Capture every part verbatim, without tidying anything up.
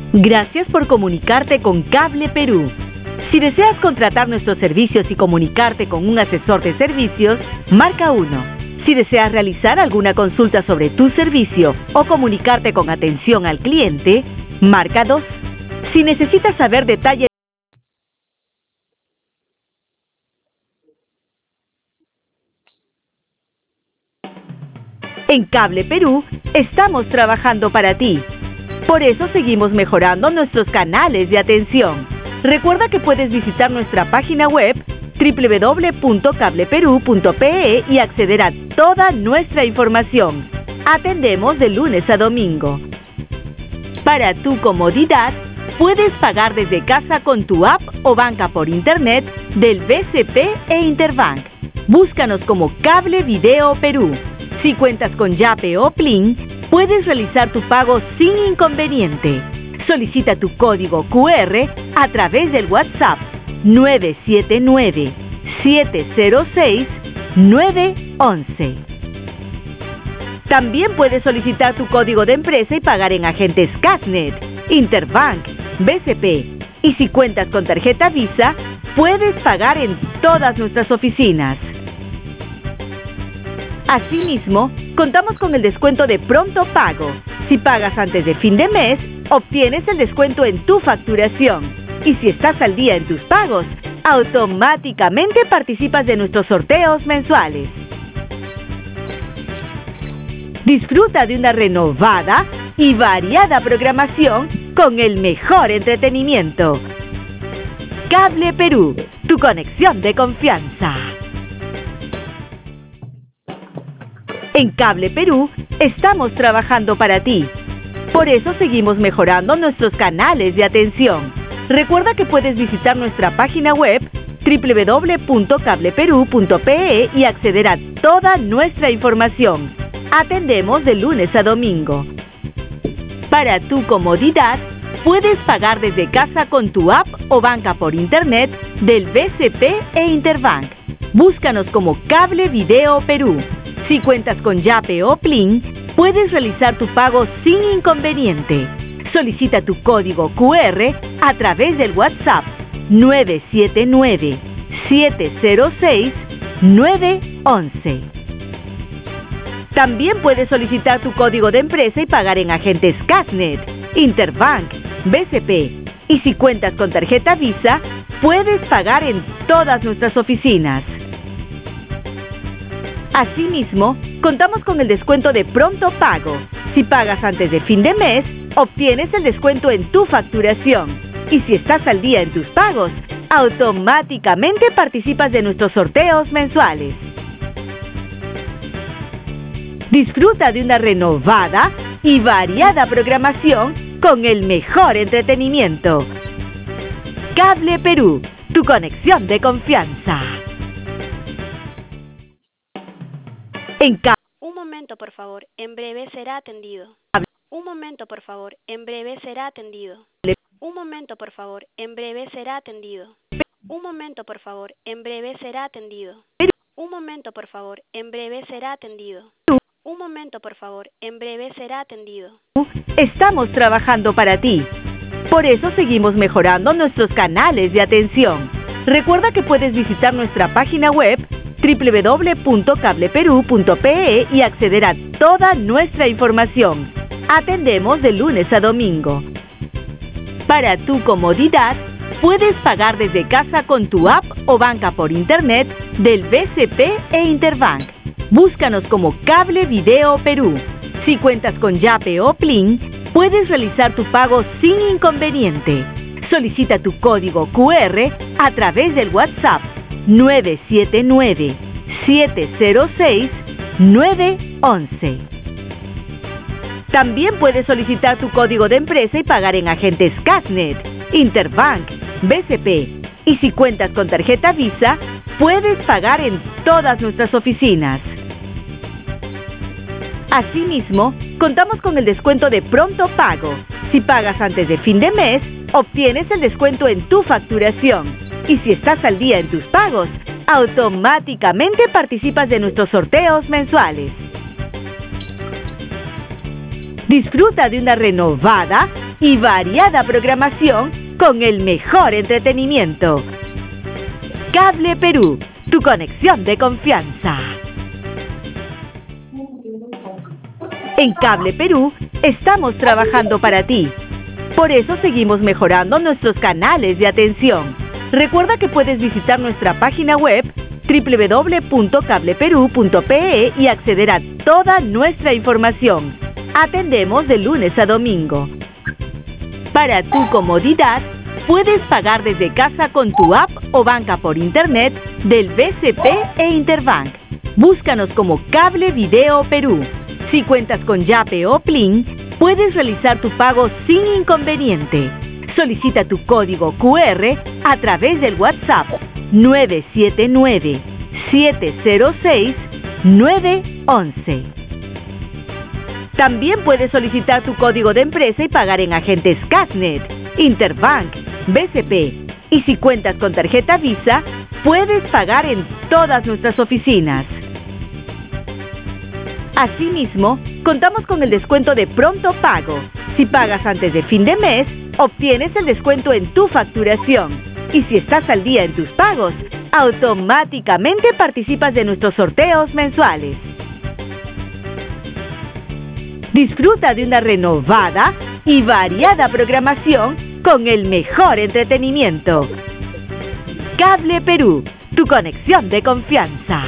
Gracias por comunicarte con Cable Perú. Si deseas contratar nuestros servicios y comunicarte con un asesor de servicios, marca uno. Si deseas realizar alguna consulta sobre tu servicio o comunicarte con atención al cliente, marca dos. Si necesitas saber detalles en Cable Perú, estamos trabajando para ti. Por eso seguimos mejorando nuestros canales de atención. Recuerda que puedes visitar nuestra página web doble u doble u doble u punto cable perú punto pe e y acceder a toda nuestra información. Atendemos de lunes a domingo. Para tu comodidad, puedes pagar desde casa con tu app o banca por internet del B C P e Interbank. Búscanos como Cable Video Perú. Si cuentas con Yape o Plin, puedes realizar tu pago sin inconveniente. Solicita tu código cu erre a través del WhatsApp nueve siete nueve, siete cero seis, nueve once. También puedes solicitar tu código de empresa y pagar en agentes Casnet, Interbank, B C P. Y si cuentas con tarjeta Visa, puedes pagar en todas nuestras oficinas. Asimismo, contamos con el descuento de pronto pago. Si pagas antes de fin de mes, obtienes el descuento en tu facturación. Y si estás al día en tus pagos, automáticamente participas de nuestros sorteos mensuales. Disfruta de una renovada y variada programación con el mejor entretenimiento. Cable Perú, tu conexión de confianza. En Cable Perú, estamos trabajando para ti. Por eso seguimos mejorando nuestros canales de atención. Recuerda que puedes visitar nuestra página web doble u doble u doble u punto cable perú punto pe e y acceder a toda nuestra información. Atendemos de lunes a domingo. Para tu comodidad, puedes pagar desde casa con tu app o banca por internet del B C P e Interbank. Búscanos como Cable Video Perú. Si cuentas con Yape o Plin, puedes realizar tu pago sin inconveniente. Solicita tu código cu erre a través del WhatsApp nueve siete nueve, siete cero seis, nueve once. También puedes solicitar tu código de empresa y pagar en agentes Casnet, Interbank, B C P. Y si cuentas con tarjeta Visa, puedes pagar en todas nuestras oficinas. Asimismo, contamos con el descuento de pronto pago. Si pagas antes de fin de mes, obtienes el descuento en tu facturación. Y si estás al día en tus pagos, automáticamente participas de nuestros sorteos mensuales. Disfruta de una renovada y variada programación con el mejor entretenimiento. Cable Perú, tu conexión de confianza. En ca- Un momento, por favor. En breve será atendido. Un momento, por favor. En breve será atendido. Un momento, por favor. En breve será atendido. Un momento, por favor. En breve será atendido. Un momento, por favor. En breve será atendido. Un momento, por favor. En breve será atendido. Estamos trabajando para ti. Por eso seguimos mejorando nuestros canales de atención. Recuerda que puedes visitar nuestra página web doble u doble u doble u punto cable perú punto pe e y acceder a toda nuestra información. Atendemos de lunes a domingo. Para tu comodidad, puedes pagar desde casa con tu app o banca por internet del B C P e Interbank. Búscanos como Cable Video Perú. Si cuentas con Yape o Plin, puedes realizar tu pago sin inconveniente. Solicita tu código cu erre a través del WhatsApp nueve siete nueve, siete cero seis, nueve once. También puedes solicitar tu código de empresa y pagar en agentes Casnet, Interbank, B C P. Y si cuentas con tarjeta Visa, puedes pagar en todas nuestras oficinas. Asimismo, contamos con el descuento de pronto pago. Si pagas antes de fin de mes, obtienes el descuento en tu facturación. Y si estás al día en tus pagos, automáticamente participas de nuestros sorteos mensuales. Disfruta de una renovada y variada programación con el mejor entretenimiento. Cable Perú, tu conexión de confianza. En Cable Perú estamos trabajando para ti. Por eso seguimos mejorando nuestros canales de atención. Recuerda que puedes visitar nuestra página web doble u doble u doble u punto cable perú punto pe e y acceder a toda nuestra información. Atendemos de lunes a domingo. Para tu comodidad, puedes pagar desde casa con tu app o banca por internet del B C P e Interbank. Búscanos como Cable Video Perú. Si cuentas con Yape o Plin, puedes realizar tu pago sin inconveniente. Solicita tu código cu erre a través del WhatsApp nueve siete nueve, siete cero seis, nueve once. También puedes solicitar tu código de empresa y pagar en agentes Casnet, Interbank, B C P. Y si cuentas con tarjeta Visa, puedes pagar en todas nuestras oficinas. Asimismo, contamos con el descuento de pronto pago. Si pagas antes de fin de mes, obtienes el descuento en tu facturación. Y si estás al día en tus pagos, automáticamente participas de nuestros sorteos mensuales. Disfruta de una renovada y variada programación con el mejor entretenimiento. Cable Perú, tu conexión de confianza.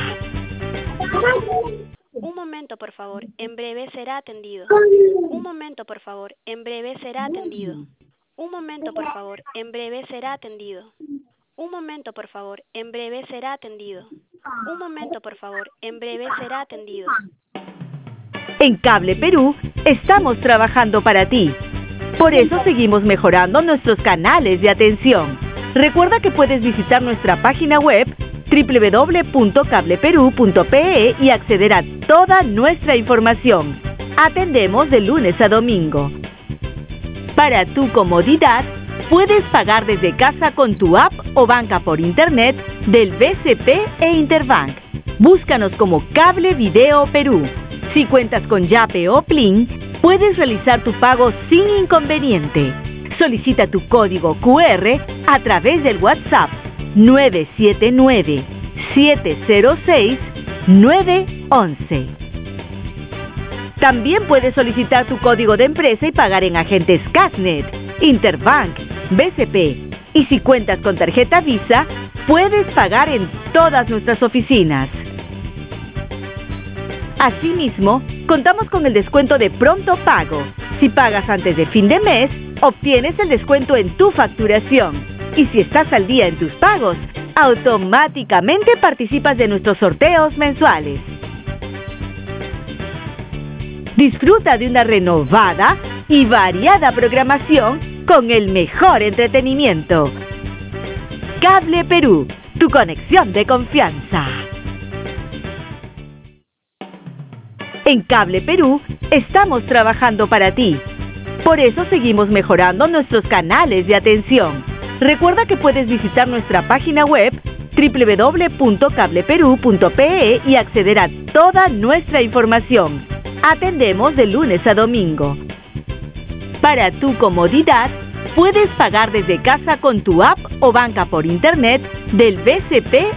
Un momento, por favor. En breve será atendido. Un momento, por favor. En breve será atendido. Un momento, por favor. En breve será atendido. Un momento, por favor. En breve será atendido. Un momento, por favor. En breve será atendido. En Cable Perú estamos trabajando para ti. Por eso seguimos mejorando nuestros canales de atención. Recuerda que puedes visitar nuestra página web doble u doble u doble u punto cable perú punto pe e y acceder a toda nuestra información. Atendemos de lunes a domingo. Para tu comodidad, puedes pagar desde casa con tu app o banca por internet del B C P e Interbank. Búscanos como Cable Video Perú. Si cuentas con Yape o Plin, puedes realizar tu pago sin inconveniente. Solicita tu código cu erre a través del WhatsApp nueve siete nueve, siete cero seis, nueve once. También puedes solicitar tu código de empresa y pagar en agentes Casnet, Interbank, B C P. Y si cuentas con tarjeta Visa, puedes pagar en todas nuestras oficinas. Asimismo, contamos con el descuento de pronto pago. Si pagas antes de fin de mes, obtienes el descuento en tu facturación. Y si estás al día en tus pagos, automáticamente participas de nuestros sorteos mensuales. Disfruta de una renovada y variada programación con el mejor entretenimiento. Cable Perú, tu conexión de confianza. En Cable Perú estamos trabajando para ti. Por eso seguimos mejorando nuestros canales de atención. Recuerda que puedes visitar nuestra página web doble u doble u doble u punto cable perú punto pe e y acceder a toda nuestra información. Atendemos de lunes a domingo. Para tu comodidad, puedes pagar desde casa con tu app o banca por internet del B C P